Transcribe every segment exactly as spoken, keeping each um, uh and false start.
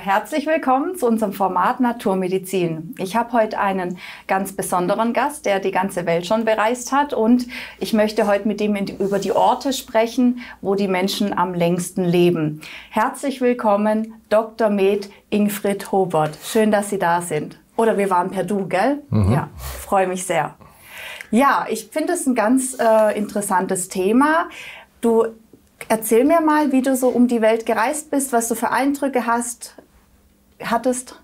herzlich willkommen zu unserem Format Naturmedizin. Ich habe heute einen ganz besonderen Gast, der die ganze Welt schon bereist hat, und ich möchte heute mit ihm über die Orte sprechen, wo die Menschen am längsten leben. Herzlich willkommen, Doktor Med Ingfrid Hobert. Schön, dass Sie da sind. Oder wir waren per Du, gell? Mhm. Ja, freue mich sehr. Ja, ich finde es ein ganz äh, interessantes Thema. Du Erzähl mir mal, wie du so um die Welt gereist bist, was du für Eindrücke hast, hattest.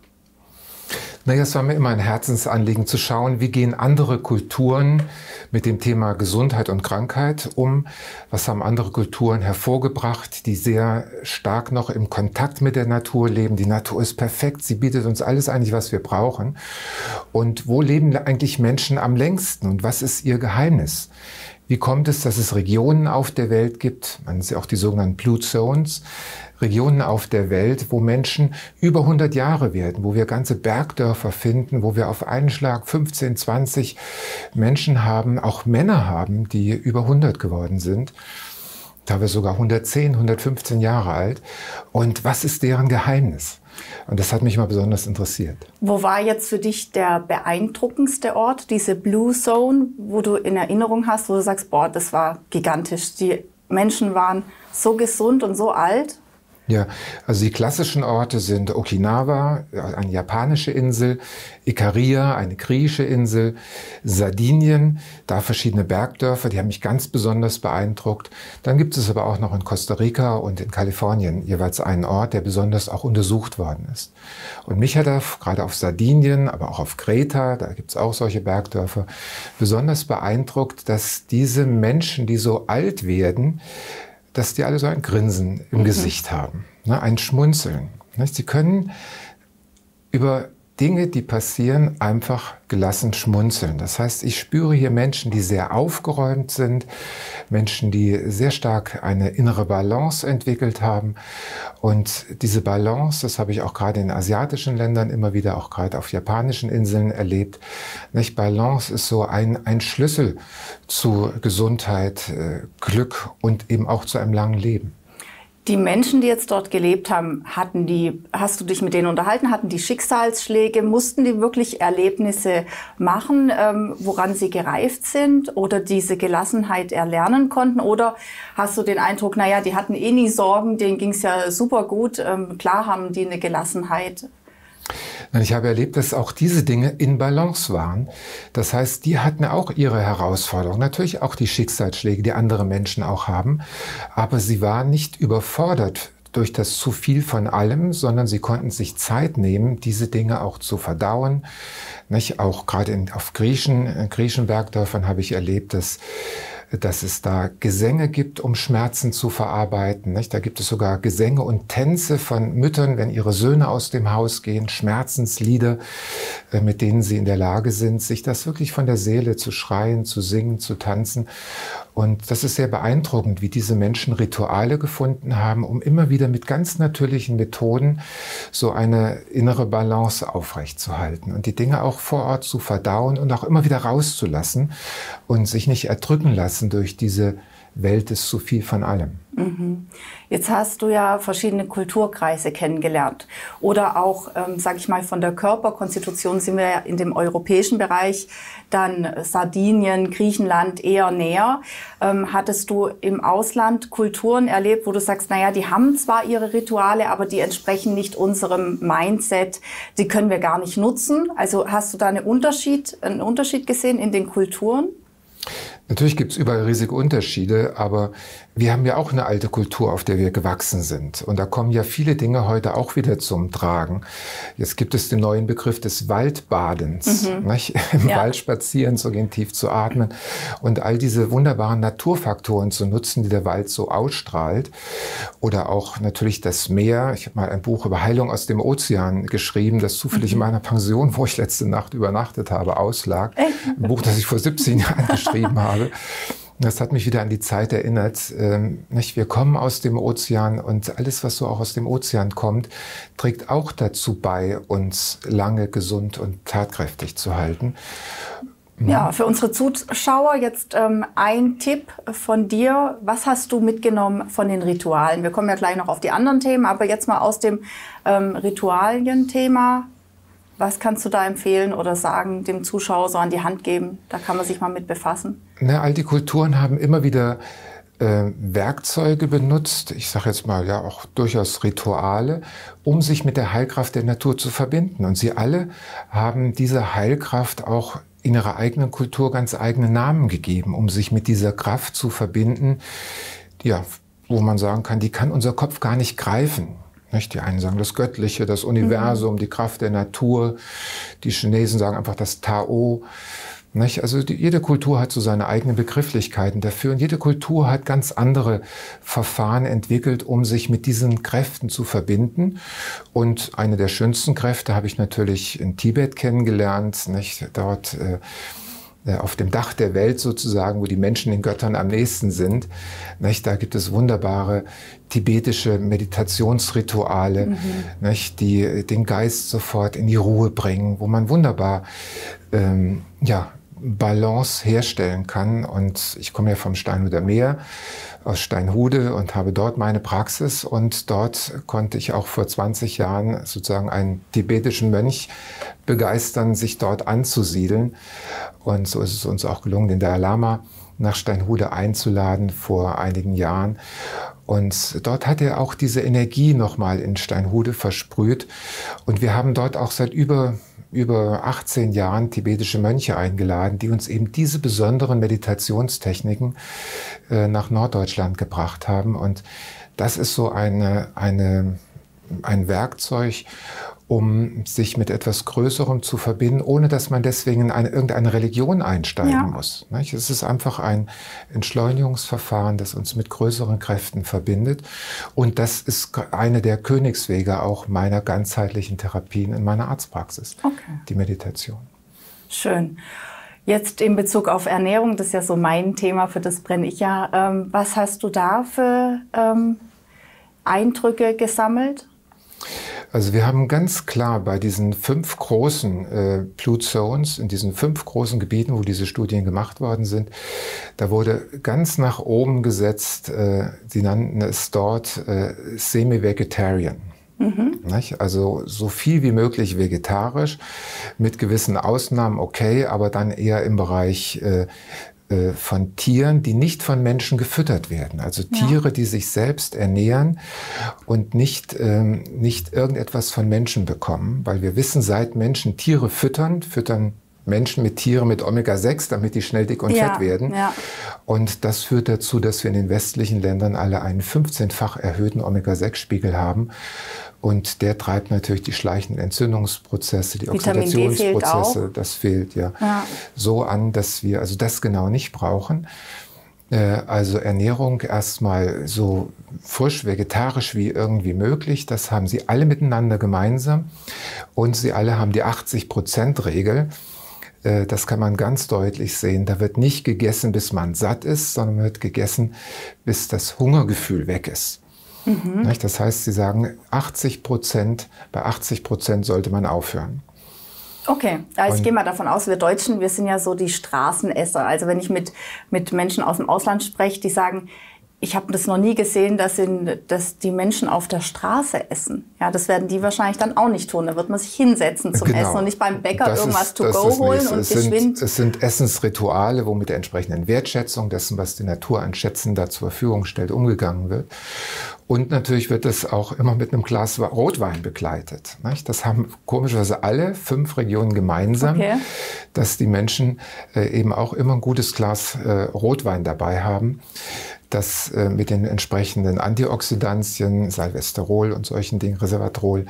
Naja, es war mir immer ein Herzensanliegen zu schauen, wie gehen andere Kulturen mit dem Thema Gesundheit und Krankheit um. Was haben andere Kulturen hervorgebracht, die sehr stark noch im Kontakt mit der Natur leben. Die Natur ist perfekt, sie bietet uns alles eigentlich, was wir brauchen. Und wo leben eigentlich Menschen am längsten und was ist ihr Geheimnis? Wie kommt es, dass es Regionen auf der Welt gibt, man nennt sie auch die sogenannten Blue Zones, Regionen auf der Welt, wo Menschen über hundert Jahre werden, wo wir ganze Bergdörfer finden, wo wir auf einen Schlag fünfzehn, zwanzig Menschen haben, auch Männer haben, die über hundert geworden sind, teilweise sogar hundertzehn, hundertfünfzehn Jahre alt. Und was ist deren Geheimnis? Und das hat mich mal besonders interessiert. Wo war jetzt für dich der beeindruckendste Ort, diese Blue Zone, wo du in Erinnerung hast, wo du sagst, boah, das war gigantisch. Die Menschen waren so gesund und so alt? Ja, also die klassischen Orte sind Okinawa, eine japanische Insel, Ikaria, eine griechische Insel, Sardinien, da verschiedene Bergdörfer, die haben mich ganz besonders beeindruckt. Dann gibt es aber auch noch in Costa Rica und in Kalifornien jeweils einen Ort, der besonders auch untersucht worden ist. Und mich hat er gerade auf Sardinien, aber auch auf Kreta, da gibt es auch solche Bergdörfer, besonders beeindruckt, dass diese Menschen, die so alt werden, dass die alle so ein Grinsen im mhm. Gesicht haben, ne, ein Schmunzeln. Ne? Sie können über Dinge, die passieren, einfach gelassen schmunzeln. Das heißt, ich spüre hier Menschen, die sehr aufgeräumt sind, Menschen, die sehr stark eine innere Balance entwickelt haben. Und diese Balance, das habe ich auch gerade in asiatischen Ländern immer wieder, auch gerade auf japanischen Inseln erlebt. Nicht? Balance ist so ein, ein Schlüssel zu Gesundheit, äh, Glück und eben auch zu einem langen Leben. Die Menschen, die jetzt dort gelebt haben, hatten die, hast du dich mit denen unterhalten, hatten die Schicksalsschläge, mussten die wirklich Erlebnisse machen, ähm, woran sie gereift sind oder diese Gelassenheit erlernen konnten? Oder hast du den Eindruck, naja, die hatten eh nie Sorgen, denen ging es ja super gut, ähm, klar haben die eine Gelassenheit? Ich habe erlebt, dass auch diese Dinge in Balance waren. Das heißt, die hatten auch ihre Herausforderungen, natürlich auch die Schicksalsschläge, die andere Menschen auch haben. Aber sie waren nicht überfordert durch das zu viel von allem, sondern sie konnten sich Zeit nehmen, diese Dinge auch zu verdauen. Nicht? Auch gerade in, auf Griechen, in griechischen Bergdörfern habe ich erlebt, dass dass es da Gesänge gibt, um Schmerzen zu verarbeiten. Nicht? Da gibt es sogar Gesänge und Tänze von Müttern, wenn ihre Söhne aus dem Haus gehen, Schmerzenslieder, mit denen sie in der Lage sind, sich das wirklich von der Seele zu schreien, zu singen, zu tanzen. Und das ist sehr beeindruckend, wie diese Menschen Rituale gefunden haben, um immer wieder mit ganz natürlichen Methoden so eine innere Balance aufrechtzuerhalten und die Dinge auch vor Ort zu verdauen und auch immer wieder rauszulassen und sich nicht erdrücken lassen durch diese Welt ist zu viel von allem. Mhm. Jetzt hast du ja verschiedene Kulturkreise kennengelernt. Oder auch, ähm, sage ich mal, von der Körperkonstitution sind wir ja in dem europäischen Bereich, dann Sardinien, Griechenland eher näher. Ähm, hattest du im Ausland Kulturen erlebt, wo du sagst, naja, die haben zwar ihre Rituale, aber die entsprechen nicht unserem Mindset, die können wir gar nicht nutzen. Also hast du da einen Unterschied, einen Unterschied gesehen in den Kulturen? Natürlich gibt es überall riesige Unterschiede, aber wir haben ja auch eine alte Kultur, auf der wir gewachsen sind. Und da kommen ja viele Dinge heute auch wieder zum Tragen. Jetzt gibt es den neuen Begriff des Waldbadens. Mhm. Nicht? Im ja. Wald spazieren zu gehen, tief zu atmen und all diese wunderbaren Naturfaktoren zu nutzen, die der Wald so ausstrahlt. Oder auch natürlich das Meer. Ich habe mal ein Buch über Heilung aus dem Ozean geschrieben, das zufällig mhm. in meiner Pension, wo ich letzte Nacht übernachtet habe, auslag. Ein Buch, das ich vor siebzehn Jahren geschrieben habe. Das hat mich wieder an die Zeit erinnert. Ähm, nicht? Wir kommen aus dem Ozean und alles, was so auch aus dem Ozean kommt, trägt auch dazu bei, uns lange gesund und tatkräftig zu halten. Ja, für unsere Zuschauer jetzt ähm, ein Tipp von dir. Was hast du mitgenommen von den Ritualen? Wir kommen ja gleich noch auf die anderen Themen, aber jetzt mal aus dem ähm, Ritualien-Thema. Was kannst du da empfehlen oder sagen, dem Zuschauer so an die Hand geben? Da kann man sich mal mit befassen. Na, all die Kulturen haben immer wieder äh, Werkzeuge benutzt, ich sage jetzt mal ja auch durchaus Rituale, um sich mit der Heilkraft der Natur zu verbinden. Und sie alle haben diese Heilkraft auch in ihrer eigenen Kultur ganz eigene Namen gegeben, um sich mit dieser Kraft zu verbinden, ja, wo man sagen kann, die kann unser Kopf gar nicht greifen. Nicht? Die einen sagen das Göttliche, das Universum, mhm. die Kraft der Natur. Die Chinesen sagen einfach das Tao. Nicht? Also die, jede Kultur hat so seine eigenen Begrifflichkeiten dafür und jede Kultur hat ganz andere Verfahren entwickelt, um sich mit diesen Kräften zu verbinden. Und eine der schönsten Kräfte habe ich natürlich in Tibet kennengelernt, nicht? Dort äh, auf dem Dach der Welt sozusagen, wo die Menschen den Göttern am nächsten sind. Nicht? Da gibt es wunderbare tibetische Meditationsrituale, mhm. nicht? Die den Geist sofort in die Ruhe bringen, wo man wunderbar ähm, ja, Balance herstellen kann. Und ich komme ja vom Steinhuder Meer aus Steinhude und habe dort meine Praxis. Und dort konnte ich auch vor zwanzig Jahren sozusagen einen tibetischen Mönch begeistern, sich dort anzusiedeln. Und so ist es uns auch gelungen, den Dalai Lama nach Steinhude einzuladen vor einigen Jahren. Und dort hat er auch diese Energie nochmal in Steinhude versprüht. Und wir haben dort auch seit über über achtzehn Jahren tibetische Mönche eingeladen, die uns eben diese besonderen Meditationstechniken äh, nach Norddeutschland gebracht haben. Und das ist so eine, eine, ein Werkzeug, um sich mit etwas Größerem zu verbinden, ohne dass man deswegen in eine, irgendeine Religion einsteigen ja. muss. Nicht? Es ist einfach ein Entschleunigungsverfahren, das uns mit größeren Kräften verbindet. Und das ist eine der Königswege auch meiner ganzheitlichen Therapien in meiner Arztpraxis, okay. die Meditation. Schön. Jetzt in Bezug auf Ernährung, das ist ja so mein Thema, für das brenne ich ja. Ähm, was hast du da für ähm, Eindrücke gesammelt? Also wir haben ganz klar bei diesen fünf großen äh, Blue Zones, in diesen fünf großen Gebieten, wo diese Studien gemacht worden sind, da wurde ganz nach oben gesetzt, äh, sie nannten es dort äh, Semi-Vegetarian. Mhm. Also so viel wie möglich vegetarisch, mit gewissen Ausnahmen okay, aber dann eher im Bereich äh, von Tieren, die nicht von Menschen gefüttert werden. Also Tiere, ja. die sich selbst ernähren und nicht, ähm, nicht irgendetwas von Menschen bekommen. Weil wir wissen, seit Menschen Tiere füttern, füttern Menschen mit Tieren mit Omega sechs, damit die schnell dick und ja. fett werden. Ja. Und das führt dazu, dass wir in den westlichen Ländern alle einen fünfzehnfach erhöhten Omega sechs Spiegel haben. Und der treibt natürlich die schleichenden Entzündungsprozesse, die Oxidationsprozesse, fehlt das fehlt ja, ja so an, dass wir also das genau nicht brauchen. Äh, also Ernährung erstmal so frisch, vegetarisch wie irgendwie möglich. Das haben sie alle miteinander gemeinsam. Und sie alle haben die achtzig Prozent Regel. Äh, das kann man ganz deutlich sehen. Da wird nicht gegessen, bis man satt ist, sondern wird gegessen, bis das Hungergefühl weg ist. Mhm. Das heißt, sie sagen, achtzig Prozent, bei achtzig Prozent sollte man aufhören. Okay, also ich gehe mal davon aus, wir Deutschen, wir sind ja so die Straßenesser. Also wenn ich mit, mit Menschen aus dem Ausland spreche, die sagen, ich habe das noch nie gesehen, dass, in, dass die Menschen auf der Straße essen. Ja, das werden die wahrscheinlich dann auch nicht tun. Da wird man sich hinsetzen zum genau. Essen und nicht beim Bäcker das irgendwas ist, to go holen und es geschwind. Sind, es sind Essensrituale, wo mit der entsprechenden Wertschätzung dessen, was die Natur an Schätzen da zur Verfügung stellt, umgegangen wird. Und natürlich wird das auch immer mit einem Glas Rotwein begleitet. Das haben komischerweise alle fünf Regionen gemeinsam, okay. dass die Menschen eben auch immer ein gutes Glas Rotwein dabei haben, das mit den entsprechenden Antioxidantien, Salvesterol und solchen Dingen, Resveratrol,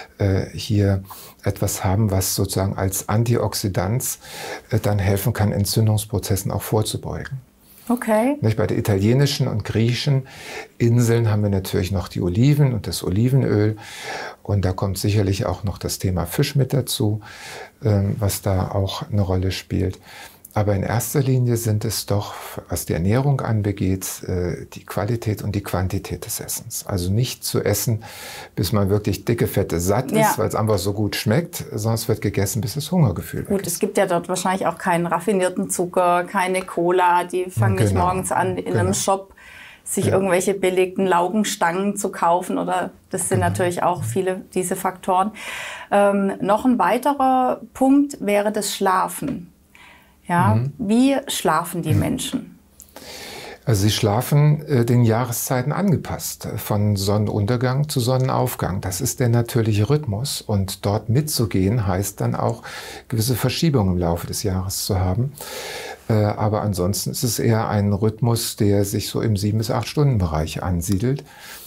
hier etwas haben, was sozusagen als Antioxidant dann helfen kann, Entzündungsprozessen auch vorzubeugen. Okay. Bei den italienischen und griechischen Inseln haben wir natürlich noch die Oliven und das Olivenöl. Und da kommt sicherlich auch noch das Thema Fisch mit dazu, was da auch eine Rolle spielt. Aber in erster Linie sind es doch, was die Ernährung anbegeht, die Qualität und die Quantität des Essens. Also nicht zu essen, bis man wirklich dicke, fette satt ist, ja. weil es einfach so gut schmeckt, sondern es wird gegessen, bis das Hungergefühl weg ist. Gut, es gibt ja dort wahrscheinlich auch keinen raffinierten Zucker, keine Cola. Die fangen genau. nicht morgens an, in genau. einem Shop sich ja. irgendwelche belegten Laugenstangen zu kaufen. Oder das sind genau. natürlich auch viele diese Faktoren. Ähm, noch ein weiterer Punkt wäre das Schlafen. Ja, mhm. Wie schlafen die Menschen? Also sie schlafen äh, den Jahreszeiten angepasst, von Sonnenuntergang zu Sonnenaufgang. Das ist der natürliche Rhythmus und dort mitzugehen heißt dann auch gewisse Verschiebungen im Laufe des Jahres zu haben. Äh, aber ansonsten ist es eher ein Rhythmus, der sich so im sieben bis acht Stunden Bereich ansiedelt.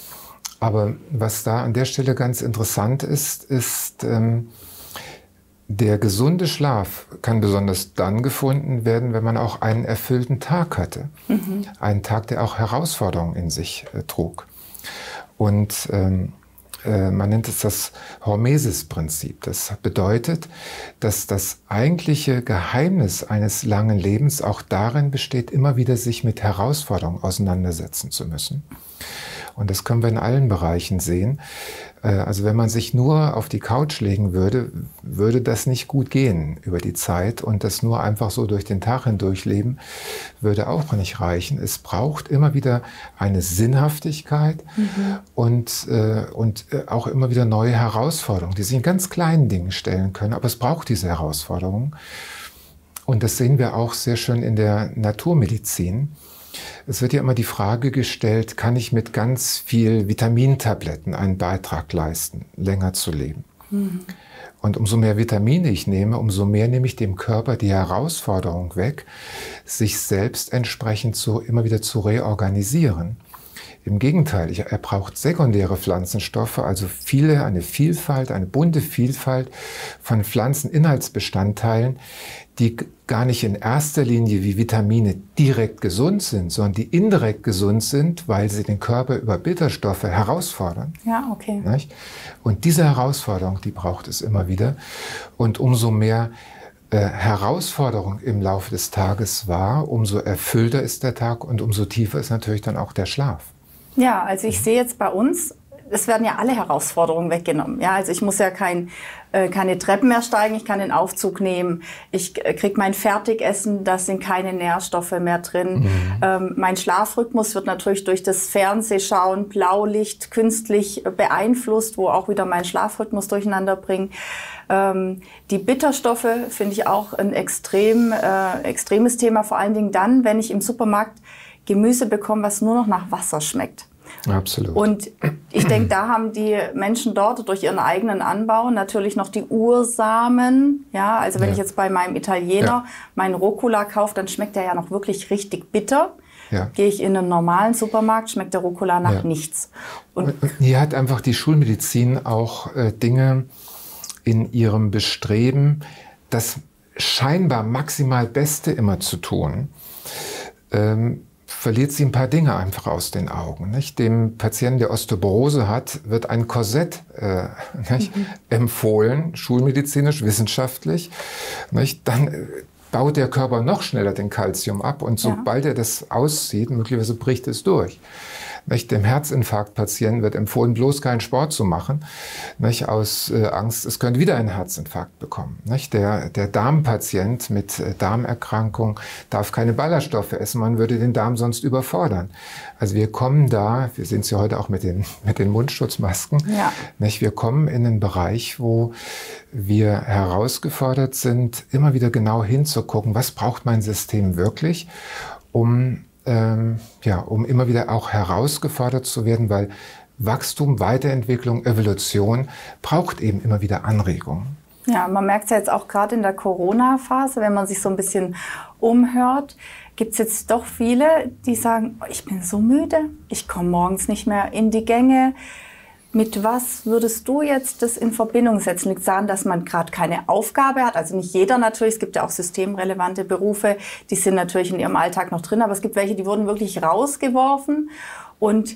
Aber was da an der Stelle ganz interessant ist, ist ähm, der gesunde Schlaf kann besonders dann gefunden werden, wenn man auch einen erfüllten Tag hatte. Mhm. Einen Tag, der auch Herausforderungen in sich äh, trug. Und ähm, äh, man nennt es das Hormesis-Prinzip. Das bedeutet, dass das eigentliche Geheimnis eines langen Lebens auch darin besteht, immer wieder sich mit Herausforderungen auseinandersetzen zu müssen. Und das können wir in allen Bereichen sehen. Also wenn man sich nur auf die Couch legen würde, würde das nicht gut gehen über die Zeit. Und das nur einfach so durch den Tag hindurch leben, würde auch nicht reichen. Es braucht immer wieder eine Sinnhaftigkeit mhm. und, und auch immer wieder neue Herausforderungen, die sich in ganz kleinen Dingen stellen können. Aber es braucht diese Herausforderungen. Und das sehen wir auch sehr schön in der Naturmedizin. Es wird ja immer die Frage gestellt, kann ich mit ganz viel Vitamintabletten einen Beitrag leisten, länger zu leben? Mhm. Und umso mehr Vitamine ich nehme, umso mehr nehme ich dem Körper die Herausforderung weg, sich selbst entsprechend so immer wieder zu reorganisieren. Im Gegenteil, er braucht sekundäre Pflanzenstoffe, also viele, eine Vielfalt, eine bunte Vielfalt von Pflanzeninhaltsbestandteilen, die gar nicht in erster Linie wie Vitamine direkt gesund sind, sondern die indirekt gesund sind, weil sie den Körper über Bitterstoffe herausfordern. Ja, okay. Nicht? Und diese Herausforderung, die braucht es immer wieder. Und umso mehr äh, Herausforderung im Laufe des Tages war, umso erfüllter ist der Tag und umso tiefer ist natürlich dann auch der Schlaf. Ja, also ich sehe jetzt bei uns, es werden ja alle Herausforderungen weggenommen. Ja, also ich muss ja kein, äh, keine Treppen mehr steigen, ich kann den Aufzug nehmen, ich äh, kriege mein Fertigessen, da sind keine Nährstoffe mehr drin. Mhm. Ähm, mein Schlafrhythmus wird natürlich durch das Fernsehschauen, Blaulicht künstlich beeinflusst, wo auch wieder mein Schlafrhythmus durcheinander bringt. Ähm, die Bitterstoffe finde ich auch ein extrem, äh, extremes Thema, vor allen Dingen dann, wenn ich im Supermarkt Gemüse bekomme, was nur noch nach Wasser schmeckt. Absolut. Und ich denke, da haben die Menschen dort durch ihren eigenen Anbau natürlich noch die Ursamen. Ja, also wenn ja. ich jetzt bei meinem Italiener ja. meinen Rucola kaufe, dann schmeckt der ja noch wirklich richtig bitter. Ja. Gehe ich in einen normalen Supermarkt, schmeckt der Rucola nach ja. nichts. Und hier hat einfach die Schulmedizin auch äh, Dinge in ihrem Bestreben, das scheinbar maximal Beste immer zu tun, ähm, verliert sie ein paar Dinge einfach aus den Augen. Nicht? Dem Patienten, der Osteoporose hat, wird ein Korsett äh, nicht, mhm. empfohlen, schulmedizinisch, wissenschaftlich. Nicht? Dann äh, baut der Körper noch schneller den Kalzium ab und sobald ja. er das auszieht, möglicherweise bricht es durch. Nicht? Dem Herzinfarktpatienten wird empfohlen, bloß keinen Sport zu machen, nicht? Aus äh, Angst, es könnte wieder einen Herzinfarkt bekommen. Nicht? Der, der Darmpatient mit äh, Darmerkrankung darf keine Ballaststoffe essen, man würde den Darm sonst überfordern. Also wir kommen da, wir sehen es ja heute auch mit den, mit den Mundschutzmasken, ja. nicht? Wir kommen in einen Bereich, wo wir herausgefordert sind, immer wieder genau hinzugucken, was braucht mein System wirklich, um Ähm, ja, um immer wieder auch herausgefordert zu werden, weil Wachstum, Weiterentwicklung, Evolution braucht eben immer wieder Anregungen. Ja, man merkt es ja jetzt auch gerade in der Corona-Phase, wenn man sich so ein bisschen umhört, gibt es jetzt doch viele, die sagen, ich bin so müde, ich komme morgens nicht mehr in die Gänge. Mit was würdest du jetzt das in Verbindung setzen? Liegt es daran, dass man gerade keine Aufgabe hat? Also nicht jeder natürlich, es gibt ja auch systemrelevante Berufe, die sind natürlich in ihrem Alltag noch drin, aber es gibt welche, die wurden wirklich rausgeworfen. Und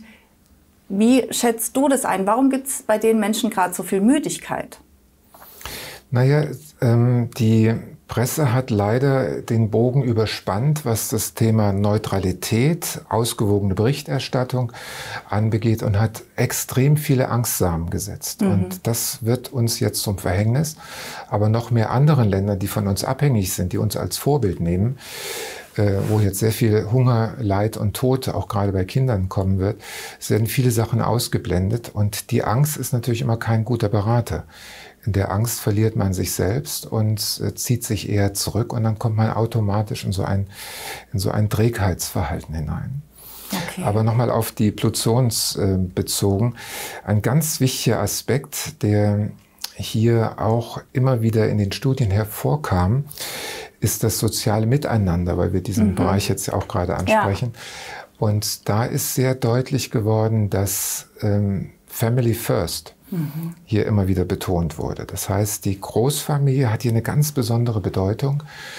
wie schätzt du das ein? Warum gibt es bei den Menschen gerade so viel Müdigkeit? Naja, ähm, die Presse hat leider den Bogen überspannt, was das Thema Neutralität, ausgewogene Berichterstattung anbegeht und hat extrem viele Angstsamen gesetzt. Mhm. Und das wird uns jetzt zum Verhängnis. Aber noch mehr anderen Ländern, die von uns abhängig sind, die uns als Vorbild nehmen, äh, wo jetzt sehr viel Hunger, Leid und Tod auch gerade bei Kindern kommen wird, es werden viele Sachen ausgeblendet. Und die Angst ist natürlich immer kein guter Berater. In der Angst verliert man sich selbst und äh, zieht sich eher zurück und dann kommt man automatisch in so ein, in so ein Trägheitsverhalten hinein. Okay. Aber nochmal auf die Plutions äh, bezogen. Ein ganz wichtiger Aspekt, der hier auch immer wieder in den Studien hervorkam, ist das soziale Miteinander, weil wir diesen mhm. Bereich jetzt ja auch gerade ansprechen. Ja. Und da ist sehr deutlich geworden, dass ähm, Family First hier immer wieder betont wurde. Das heißt, die Großfamilie hat hier eine ganz besondere Bedeutung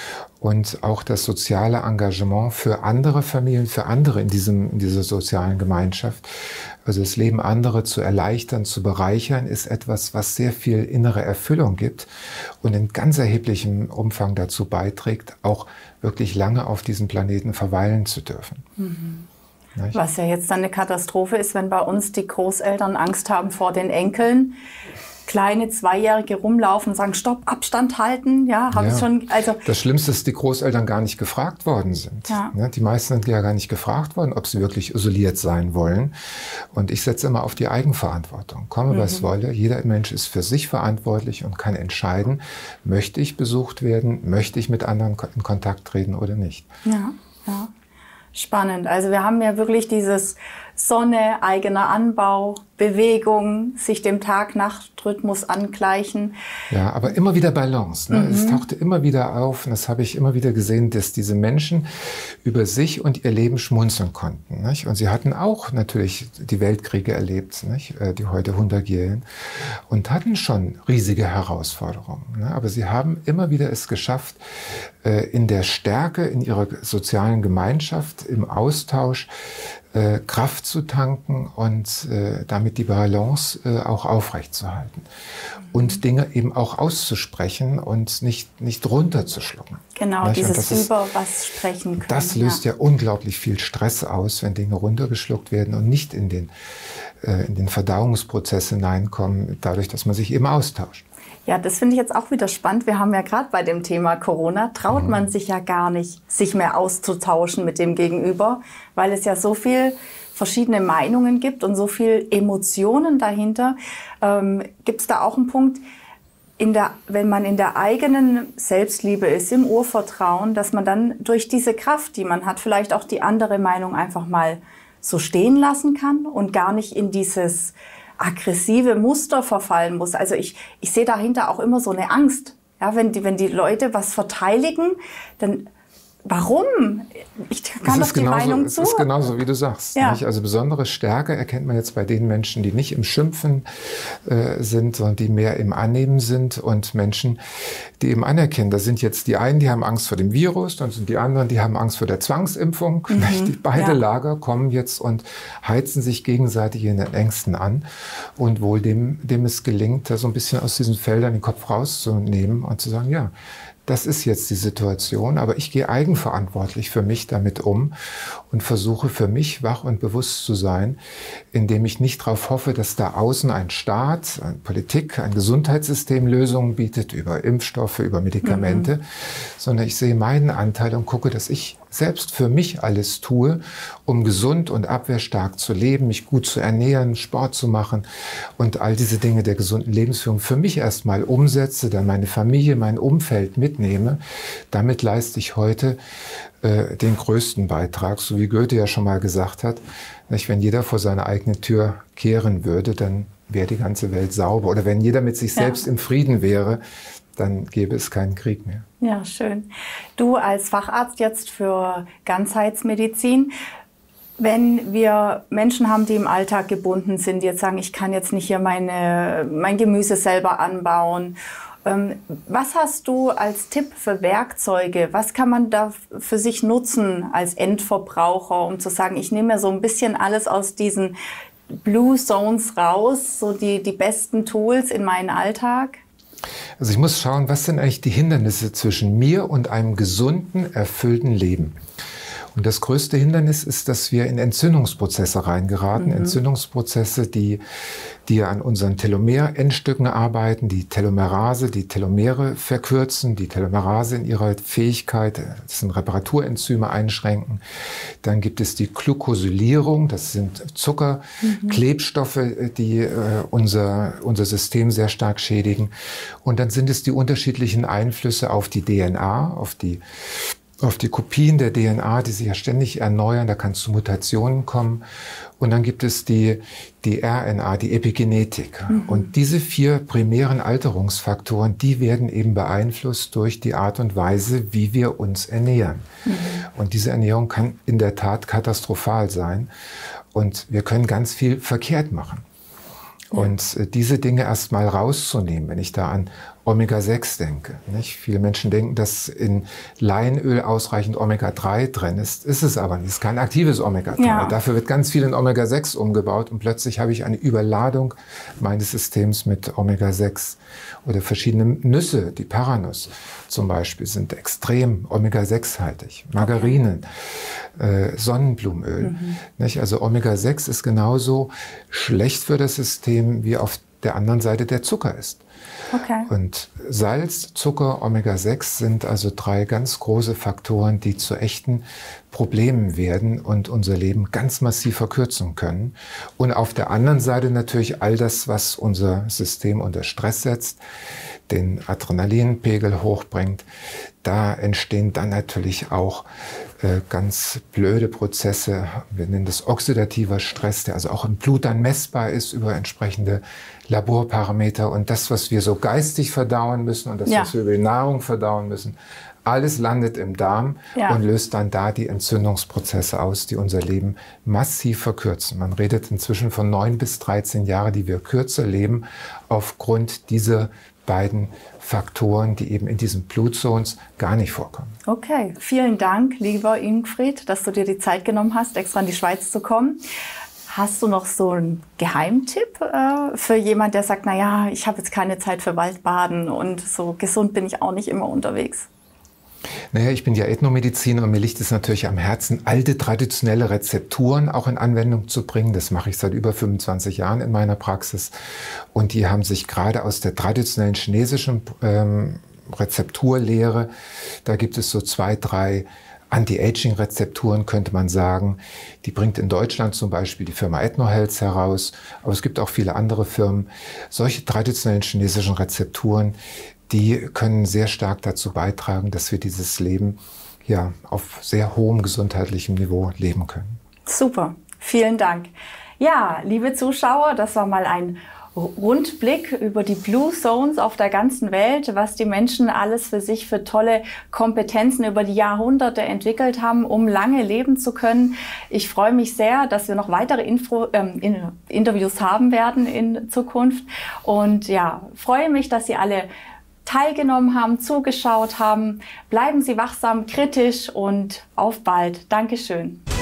und auch das soziale Engagement für andere Familien, für andere in, diesem, in dieser sozialen Gemeinschaft, also das Leben anderer zu erleichtern, zu bereichern, ist etwas, was sehr viel innere Erfüllung gibt und in ganz erheblichem Umfang dazu beiträgt, auch wirklich lange auf diesem Planeten verweilen zu dürfen. Mhm. Was ja jetzt dann eine Katastrophe ist, wenn bei uns die Großeltern Angst haben vor den Enkeln, kleine Zweijährige rumlaufen und sagen, Stopp, Abstand halten. Ja, habe ja. ich schon. Also das Schlimmste ist, dass die Großeltern gar nicht gefragt worden sind. Ja. Ja, die meisten sind ja gar nicht gefragt worden, ob sie wirklich isoliert sein wollen. Und ich setze immer auf die Eigenverantwortung. Komme, mhm. was wolle. Jeder Mensch ist für sich verantwortlich und kann entscheiden, möchte ich besucht werden, möchte ich mit anderen in Kontakt treten oder nicht. Ja, ja. Spannend. Also wir haben ja wirklich dieses Sonne, eigener Anbau, Bewegung, sich dem Tag-Nacht-Rhythmus angleichen. Ja, aber immer wieder Balance. Ne? Mhm. Es tauchte immer wieder auf, und das habe ich immer wieder gesehen, dass diese Menschen über sich und ihr Leben schmunzeln konnten. Nicht? Und sie hatten auch natürlich die Weltkriege erlebt, nicht? Die heute hundertjährigen, und hatten schon riesige Herausforderungen. Ne? Aber sie haben immer wieder es geschafft, in der Stärke, in ihrer sozialen Gemeinschaft, im Austausch, Äh, Kraft zu tanken und äh, damit die Balance äh, auch aufrechtzuerhalten. Mhm. Und Dinge eben auch auszusprechen und nicht, nicht runterzuschlucken. Genau, nicht? Dieses ist, über was sprechen können. Das löst ja. ja unglaublich viel Stress aus, wenn Dinge runtergeschluckt werden und nicht in den, äh, in den Verdauungsprozess hineinkommen, dadurch, dass man sich eben austauscht. Ja, das finde ich jetzt auch wieder spannend. Wir haben ja gerade bei dem Thema Corona, traut mhm. man sich ja gar nicht, sich mehr auszutauschen mit dem Gegenüber, weil es ja so viel verschiedene Meinungen gibt und so viel Emotionen dahinter. Ähm, gibt es da auch einen Punkt, in der, wenn man in der eigenen Selbstliebe ist, im Urvertrauen, dass man dann durch diese Kraft, die man hat, vielleicht auch die andere Meinung einfach mal so stehen lassen kann und gar nicht in dieses aggressive Muster verfallen muss. Also ich, ich sehe dahinter auch immer so eine Angst. Ja, wenn die, wenn die Leute was verteidigen, dann warum? Ich kann doch die genauso, Meinung zu. Es ist genauso, wie du sagst. Ja. Nicht? Also besondere Stärke erkennt man jetzt bei den Menschen, die nicht im Schimpfen äh, sind, sondern die mehr im Annehmen sind, und Menschen, die eben anerkennen. Da sind jetzt die einen, die haben Angst vor dem Virus, dann sind die anderen, die haben Angst vor der Zwangsimpfung. Mhm. Die, beide ja. Lager kommen jetzt und heizen sich gegenseitig in den Ängsten an. Und wohl dem, dem es gelingt, da so ein bisschen aus diesen Feldern den Kopf rauszunehmen und zu sagen, ja, das ist jetzt die Situation, aber ich gehe eigenverantwortlich für mich damit um und versuche für mich wach und bewusst zu sein, indem ich nicht darauf hoffe, dass da außen ein Staat, eine Politik, ein Gesundheitssystem Lösungen bietet über Impfstoffe, über Medikamente, mhm. sondern ich sehe meinen Anteil und gucke, dass ich selbst für mich alles tue, um gesund und abwehrstark zu leben, mich gut zu ernähren, Sport zu machen und all diese Dinge der gesunden Lebensführung für mich erstmal umsetze, dann meine Familie, mein Umfeld mitnehme. Damit leiste ich heute äh, den größten Beitrag, so wie Goethe ja schon mal gesagt hat, nicht, wenn jeder vor seine eigene Tür kehren würde, dann wäre die ganze Welt sauber. Oder wenn jeder mit sich selbst ja. im Frieden wäre, dann gäbe es keinen Krieg mehr. Ja, schön. Du als Facharzt jetzt für Ganzheitsmedizin, wenn wir Menschen haben, die im Alltag gebunden sind, die jetzt sagen, ich kann jetzt nicht hier meine, mein Gemüse selber anbauen. Ähm, was hast du als Tipp für Werkzeuge? Was kann man da für sich nutzen als Endverbraucher, um zu sagen, ich nehme mir so ein bisschen alles aus diesen Blue Zones raus, so die, die besten Tools in meinen Alltag? Also ich muss schauen, was sind eigentlich die Hindernisse zwischen mir und einem gesunden, erfüllten Leben. Und das größte Hindernis ist, dass wir in Entzündungsprozesse reingeraten. Mhm. Entzündungsprozesse, die, die an unseren Telomer-Endstücken arbeiten, die Telomerase, die Telomere verkürzen, die Telomerase in ihrer Fähigkeit, das sind Reparaturenzyme, einschränken. Dann gibt es die Glukosylierung, das sind Zucker, mhm. Klebstoffe, die äh, unser, unser System sehr stark schädigen. Und dann sind es die unterschiedlichen Einflüsse auf die D N A, auf die auf die Kopien der D N A, die sich ja ständig erneuern, da kann es zu Mutationen kommen. Und dann gibt es die, die R N A, die Epigenetik. Mhm. Und diese vier primären Alterungsfaktoren, die werden eben beeinflusst durch die Art und Weise, wie wir uns ernähren. Mhm. Und diese Ernährung kann in der Tat katastrophal sein. Und wir können ganz viel verkehrt machen. Ja. Und äh, diese Dinge erst mal rauszunehmen, wenn ich da an Omega sechs denke. Nicht? Viele Menschen denken, dass in Leinöl ausreichend Omega drei drin ist. Ist es aber nicht. Es ist kein aktives Omega drei. Ja. Dafür wird ganz viel in Omega sechs umgebaut und plötzlich habe ich eine Überladung meines Systems mit Omega sechs. Oder verschiedene Nüsse, die Paranuss zum Beispiel, sind extrem Omega sechs haltig. Margarinen, okay. äh, Sonnenblumenöl. Mhm. Nicht? Also Omega sechs ist genauso schlecht für das System, wie auf der anderen Seite der Zucker ist. Okay. Und Salz, Zucker, Omega sechs sind also drei ganz große Faktoren, die zu echten Problemen werden und unser Leben ganz massiv verkürzen können. Und auf der anderen Seite natürlich all das, was unser System unter Stress setzt, den Adrenalinpegel hochbringt. Da entstehen dann natürlich auch äh, ganz blöde Prozesse. Wir nennen das oxidativer Stress, der also auch im Blut dann messbar ist über entsprechende Laborparameter. Und das, was wir so geistig verdauen müssen und das, ja. was wir über die Nahrung verdauen müssen, alles landet im Darm ja. und löst dann da die Entzündungsprozesse aus, die unser Leben massiv verkürzen. Man redet inzwischen von neun bis dreizehn Jahren, die wir kürzer leben, aufgrund dieser beiden Faktoren, die eben in diesen Blue Zones gar nicht vorkommen. Okay, vielen Dank, lieber Ingfried, dass du dir die Zeit genommen hast, extra in die Schweiz zu kommen. Hast du noch so einen Geheimtipp äh, für jemand, der sagt, na ja, ich habe jetzt keine Zeit für Waldbaden und so gesund bin ich auch nicht immer unterwegs? Naja, ich bin ja Ethnomediziner und mir liegt es natürlich am Herzen, alte traditionelle Rezepturen auch in Anwendung zu bringen. Das mache ich seit über fünfundzwanzig Jahren in meiner Praxis. Und die haben sich gerade aus der traditionellen chinesischen ähm, Rezepturlehre, da gibt es so zwei, drei Anti-Aging-Rezepturen, könnte man sagen. Die bringt in Deutschland zum Beispiel die Firma Ethnohealth heraus, aber es gibt auch viele andere Firmen. Solche traditionellen chinesischen Rezepturen, die können sehr stark dazu beitragen, dass wir dieses Leben ja auf sehr hohem gesundheitlichem Niveau leben können. Super, vielen Dank. Ja, liebe Zuschauer, das war mal ein Rundblick über die Blue Zones auf der ganzen Welt, was die Menschen alles für sich für tolle Kompetenzen über die Jahrhunderte entwickelt haben, um lange leben zu können. Ich freue mich sehr, dass wir noch weitere Info, ähm, in, Interviews haben werden in Zukunft und ja, freue mich, dass Sie alle teilgenommen haben, zugeschaut haben. Bleiben Sie wachsam, kritisch und auf bald. Dankeschön.